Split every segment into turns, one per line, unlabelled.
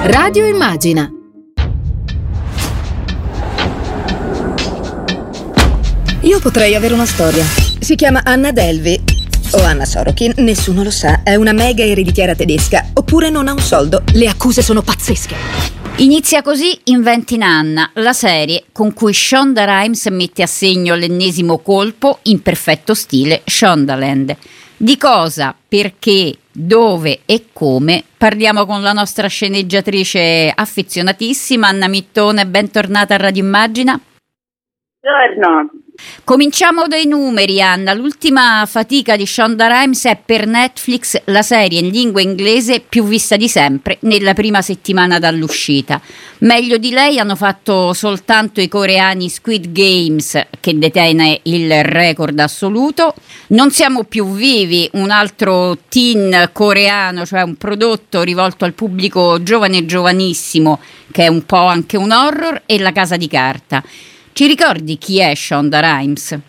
Radio Immagina.
Io potrei avere una storia. Si chiama Anna Delvey o Anna Sorokin, nessuno lo sa. È una mega ereditiera tedesca. Oppure non ha un soldo. Le accuse sono pazzesche.
Inizia così Inventing Anna, la serie con cui Shonda Rhimes mette a segno l'ennesimo colpo in perfetto stile Shondaland. Di cosa, perché, dove e come parliamo con la nostra sceneggiatrice affezionatissima Anna Mittone. Bentornata a Radio Immagina.
Buongiorno.
Cominciamo dai numeri, Anna. L'ultima fatica di Shonda Rhimes è per Netflix la serie in lingua inglese più vista di sempre nella prima settimana dall'uscita. Meglio di lei hanno fatto soltanto i coreani Squid Games, che detiene il record assoluto. Non siamo più vivi, un altro teen coreano, cioè un prodotto rivolto al pubblico giovane e giovanissimo, che è un po' anche un horror, e La Casa di Carta. Ci ricordi chi è Shonda Rhimes?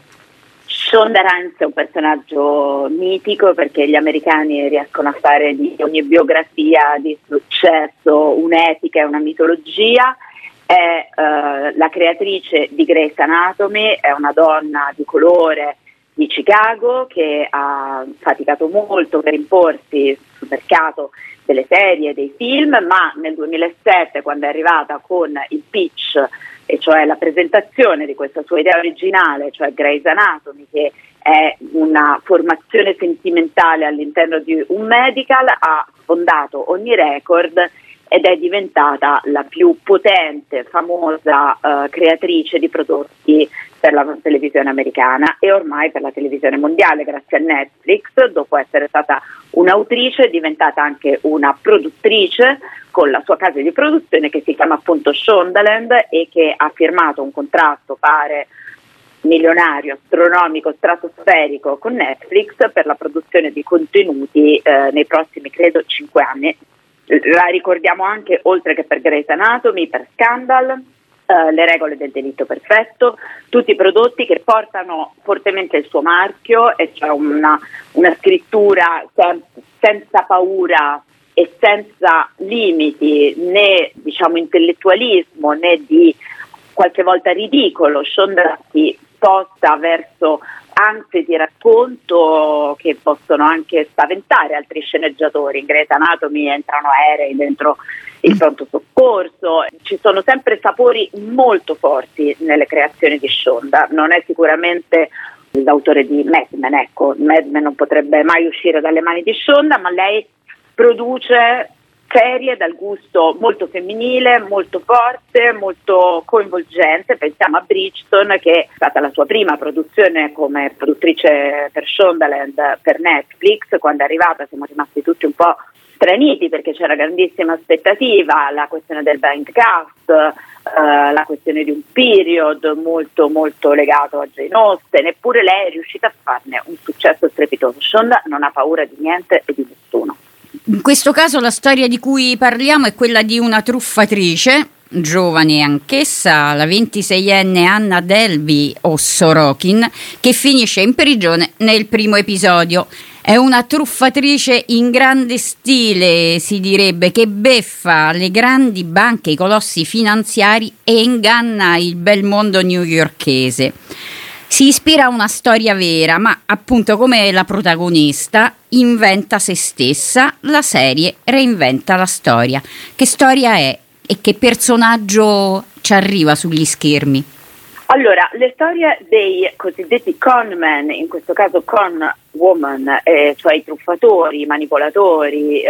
Shonda Rhimes è un personaggio mitico perché gli americani riescono a fare di ogni biografia di successo un'epica e una mitologia. È la creatrice di Grey's Anatomy, è una donna di colore di Chicago che ha faticato molto per imporsi sul mercato delle serie, dei film, ma nel 2007, quando è arrivata con il pitch, e cioè la presentazione di questa sua idea originale, cioè Grey's Anatomy, che è una formazione sentimentale all'interno di un medical, ha sfondato ogni record ed è diventata la più potente, famosa creatrice di prodotti per la televisione americana e ormai per la televisione mondiale, grazie a Netflix. Dopo essere stata un'autrice è diventata anche una produttrice con la sua casa di produzione che si chiama appunto Shondaland e che ha firmato un contratto, pare milionario, astronomico, stratosferico con Netflix per la produzione di contenuti nei prossimi, credo, 5 anni. La ricordiamo anche, oltre che per Grey's Anatomy, per Scandal, Le regole del delitto perfetto, tutti i prodotti che portano fortemente il suo marchio, e cioè una scrittura senza paura e senza limiti né intellettualismo né di qualche volta ridicolo. Shonda si sposta verso ansie di racconto che possono anche spaventare altri sceneggiatori. In Grey's Anatomy entrano aerei dentro il pronto soccorso, ci sono sempre sapori molto forti nelle creazioni di Shonda. Non è sicuramente l'autore di Mad Men, ecco, Mad Men non potrebbe mai uscire dalle mani di Shonda, ma lei produce serie dal gusto molto femminile, molto forte, molto coinvolgente. Pensiamo a Bridgerton, che è stata la sua prima produzione come produttrice per Shondaland per Netflix. Quando è arrivata siamo rimasti tutti un po' straniti perché c'era grandissima aspettativa, la questione del blind cast, la questione di un period molto molto legato a Jane Austen. Eppure lei è riuscita a farne un successo strepitoso. Shonda non ha paura di niente e di nessuno.
In questo caso la storia di cui parliamo è quella di una truffatrice, giovane anch'essa, la 26enne Anna Delvey o Sorokin, che finisce in prigione nel primo episodio. È una truffatrice in grande stile, si direbbe, che beffa le grandi banche, i colossi finanziari e inganna il bel mondo newyorkese. Si ispira a una storia vera, ma appunto come la protagonista inventa se stessa, la serie reinventa la storia. Che storia è e che personaggio ci arriva sugli schermi?
Allora, le storie dei cosiddetti con men, in questo caso con woman, cioè i truffatori, i manipolatori,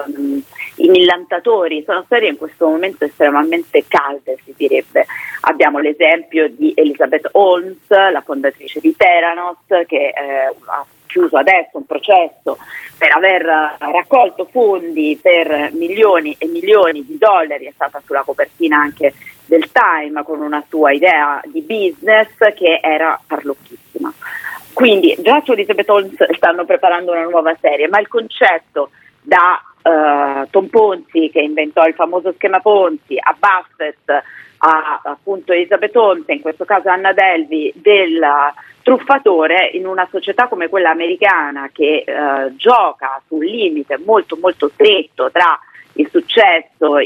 i millantatori, sono storie in questo momento estremamente calde, si direbbe. Abbiamo l'esempio di Elizabeth Holmes, la fondatrice di Theranos, che ha chiuso adesso un processo per aver raccolto fondi per milioni e milioni di dollari. È stata sulla copertina anche del Time con una sua idea di business che era farlocchissima. Quindi già su Elizabeth Holmes stanno preparando una nuova serie, ma il concetto da Tom Ponzi, che inventò il famoso schema Ponzi, a Buffett, a appunto Elizabeth Holmes, in questo caso Anna Delvey, del truffatore, in una società come quella americana che gioca sul limite molto molto stretto tra il successo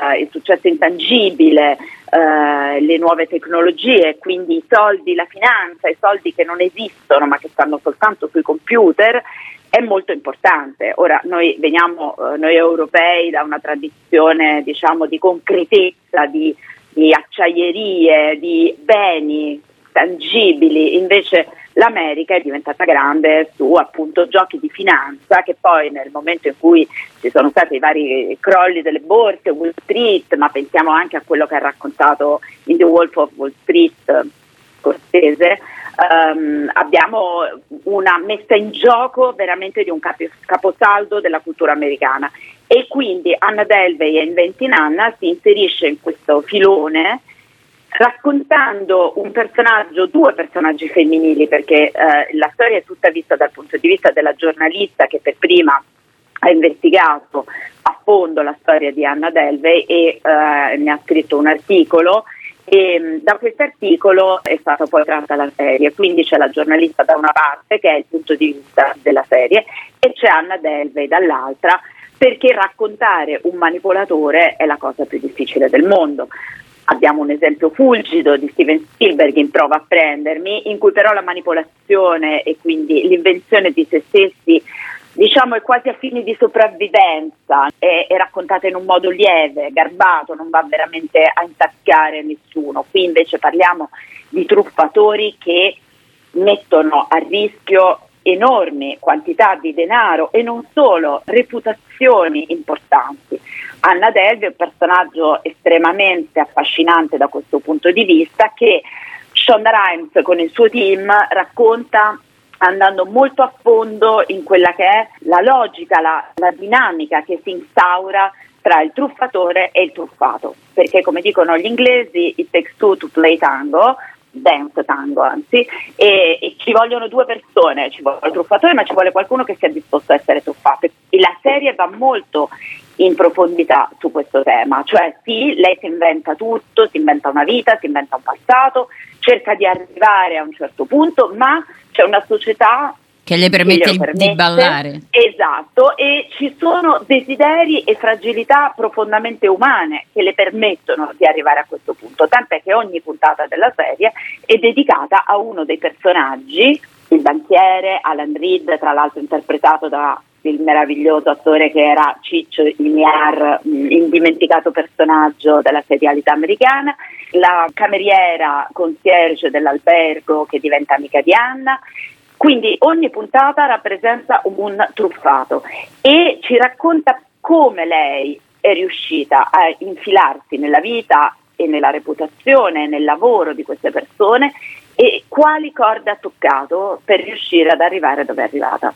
intangibile, le nuove tecnologie, quindi i soldi, la finanza, i soldi che non esistono ma che stanno soltanto sui computer, è molto importante. Ora noi veniamo, noi europei, da una tradizione diciamo di concretezza, di acciaierie, di beni tangibili, invece l'America è diventata grande su appunto giochi di finanza, che poi nel momento in cui ci sono stati i vari crolli delle borse, Wall Street, ma pensiamo anche a quello che ha raccontato in The Wolf of Wall Street Scorsese, abbiamo una messa in gioco veramente di un caposaldo della cultura americana, e quindi Anna Delvey e Inventing Anna si inserisce in questo filone raccontando due personaggi femminili, perché la storia è tutta vista dal punto di vista della giornalista che per prima ha investigato a fondo la storia di Anna Delvey e ne ha scritto un articolo, e da questo articolo è stata poi tratta la serie, quindi c'è la giornalista da una parte che è il punto di vista della serie e c'è Anna Delvey dall'altra, perché raccontare un manipolatore è la cosa più difficile del mondo. Abbiamo un esempio fulgido di Steven Spielberg in Prova a prendermi, in cui però la manipolazione e quindi l'invenzione di se stessi, diciamo, è quasi a fini di sopravvivenza, è raccontata in un modo lieve, garbato, non va veramente a intascare nessuno. Qui invece parliamo di truffatori che mettono a rischio enormi quantità di denaro e non solo, reputazioni importanti. Anna Delvey è un personaggio estremamente affascinante da questo punto di vista, che Shonda Rhimes con il suo team racconta andando molto a fondo in quella che è la logica, la dinamica che si instaura tra il truffatore e il truffato, perché come dicono gli inglesi, it takes two to play tango, dance tango anzi, e ci vogliono due persone, ci vuole il truffatore ma ci vuole qualcuno che sia disposto a essere truffato, e la serie va molto in profondità su questo tema, cioè sì, lei si inventa tutto, si inventa una vita, si inventa un passato, cerca di arrivare a un certo punto, ma c'è una società
che le permette di ballare.
Esatto, e ci sono desideri e fragilità profondamente umane che le permettono di arrivare a questo punto, tant'è che ogni puntata della serie è dedicata a uno dei personaggi, il banchiere Alan Reed, tra l'altro interpretato da il meraviglioso attore che era Ciccio Iniar, indimenticato personaggio della serialità americana, la cameriera concierge dell'albergo che diventa amica di Anna. Quindi ogni puntata rappresenta un truffato e ci racconta come lei è riuscita a infilarsi nella vita e nella reputazione, nel lavoro di queste persone, e quali corde ha toccato per riuscire ad arrivare dove è arrivata.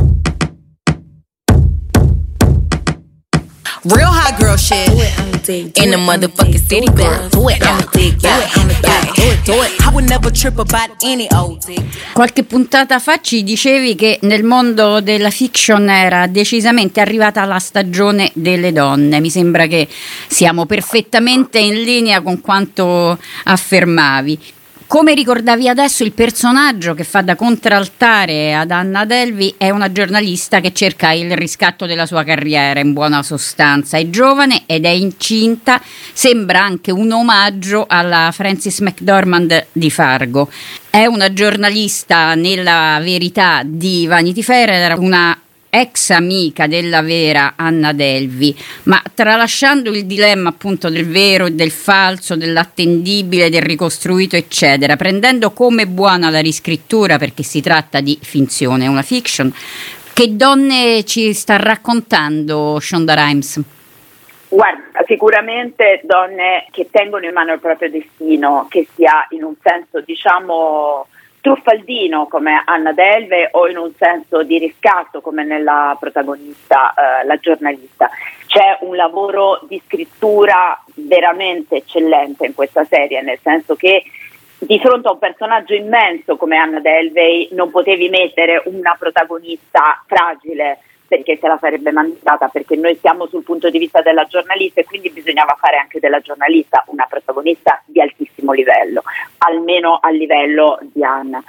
Real hot girl shit in the motherfucking city, girl. Do it on the dick, yeah. Do it. I would never trip about any old dick.
Qualche puntata fa ci dicevi che nel mondo della fiction era decisamente arrivata la stagione delle donne. Mi sembra che siamo perfettamente in linea con quanto affermavi. Come ricordavi adesso, il personaggio che fa da contraltare ad Anna Delvey è una giornalista che cerca il riscatto della sua carriera, in buona sostanza. È giovane ed è incinta, sembra anche un omaggio alla Frances McDormand di Fargo. È una giornalista nella verità di Vanity Fair, era una ex amica della vera Anna Delvey, ma tralasciando il dilemma appunto del vero e del falso, dell'attendibile, del ricostruito eccetera, prendendo come buona la riscrittura perché si tratta di finzione, è una fiction, che donne ci sta raccontando Shonda Rhimes?
Guarda, sicuramente donne che tengono in mano il proprio destino, che sia in un senso diciamo truffaldino come Anna Delvey o in un senso di riscatto come nella protagonista, la giornalista. C'è un lavoro di scrittura veramente eccellente in questa serie, nel senso che di fronte a un personaggio immenso come Anna Delvey non potevi mettere una protagonista fragile, perché se la sarebbe mandata, perché noi siamo sul punto di vista della giornalista e quindi bisognava fare anche della giornalista una protagonista di altissimo livello, almeno al livello di Anna.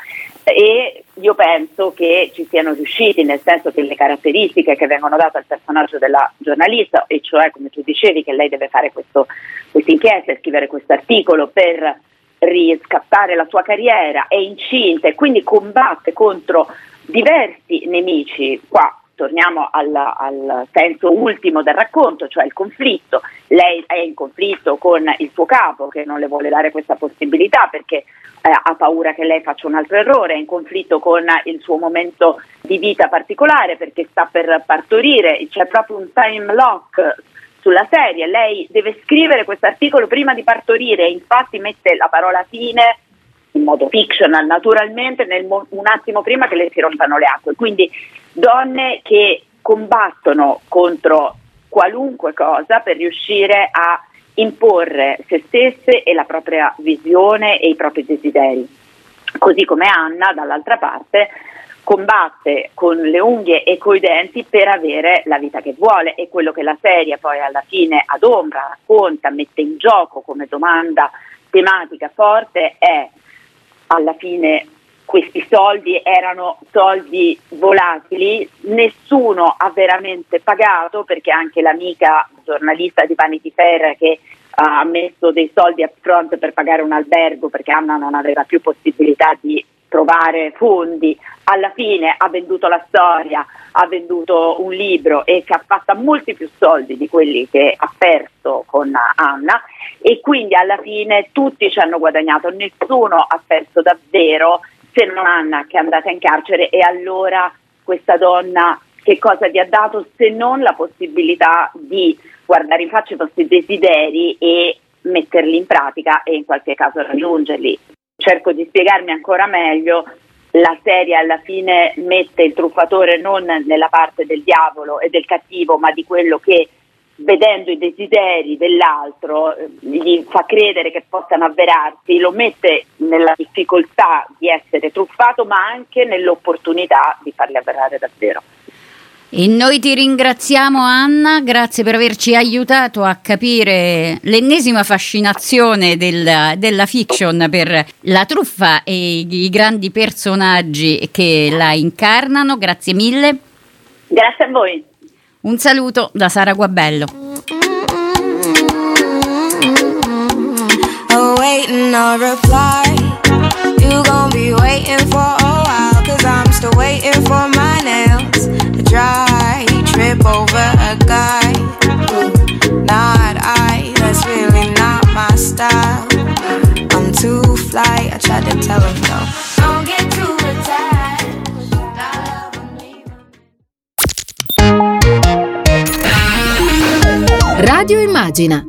e io penso che ci siano riusciti, nel senso che le caratteristiche che vengono date al personaggio della giornalista, e cioè, come tu dicevi, che lei deve fare questa inchiesta e scrivere questo articolo per riscattare la sua carriera, è incinta e quindi combatte contro diversi nemici. Qua torniamo al senso ultimo del racconto, cioè il conflitto. Lei è in conflitto con il suo capo, che non le vuole dare questa possibilità perché ha paura che lei faccia un altro errore, è in conflitto con il suo momento di vita particolare perché sta per partorire, c'è proprio un time lock sulla serie. Lei deve scrivere questo articolo prima di partorire e infatti mette la parola fine in modo fictional, naturalmente, un attimo prima che le si rompano le acque. Quindi donne che combattono contro qualunque cosa per riuscire a imporre se stesse e la propria visione e i propri desideri. Così come Anna, dall'altra parte, combatte con le unghie e coi denti per avere la vita che vuole, e quello che la serie poi alla fine adombra, racconta, mette in gioco come domanda tematica forte è: alla fine questi soldi erano soldi volatili, nessuno ha veramente pagato, perché anche l'amica giornalista di Vanity Fair che ha messo dei soldi up front per pagare un albergo perché Anna non aveva più possibilità di trovare fondi, alla fine ha venduto la storia, ha venduto un libro e si è fatta molti più soldi di quelli che ha perso con Anna, e quindi alla fine tutti ci hanno guadagnato, nessuno ha perso davvero, se non Anna che è andata in carcere. E allora questa donna che cosa gli ha dato se non la possibilità di guardare in faccia i vostri desideri e metterli in pratica e in qualche caso raggiungerli? Cerco di spiegarmi ancora meglio. La serie alla fine mette il truffatore non nella parte del diavolo e del cattivo, ma di quello che, vedendo i desideri dell'altro, gli fa credere che possano avverarsi, lo mette nella difficoltà di essere truffato, ma anche nell'opportunità di farli avverare davvero.
E noi ti ringraziamo, Anna, grazie per averci aiutato a capire l'ennesima fascinazione della fiction per la truffa e i grandi personaggi che la incarnano. Grazie mille.
Grazie a voi.
Un saluto da Sara Guabello.
Awaiting a reply. You gon' be waiting for a while, 'cause I'm still waiting for my nails to dry. Trip over a guy. Not I, that's really not my style. I'm too fly, I tried to tell him no. Don't get too attached.
Radio Immagina.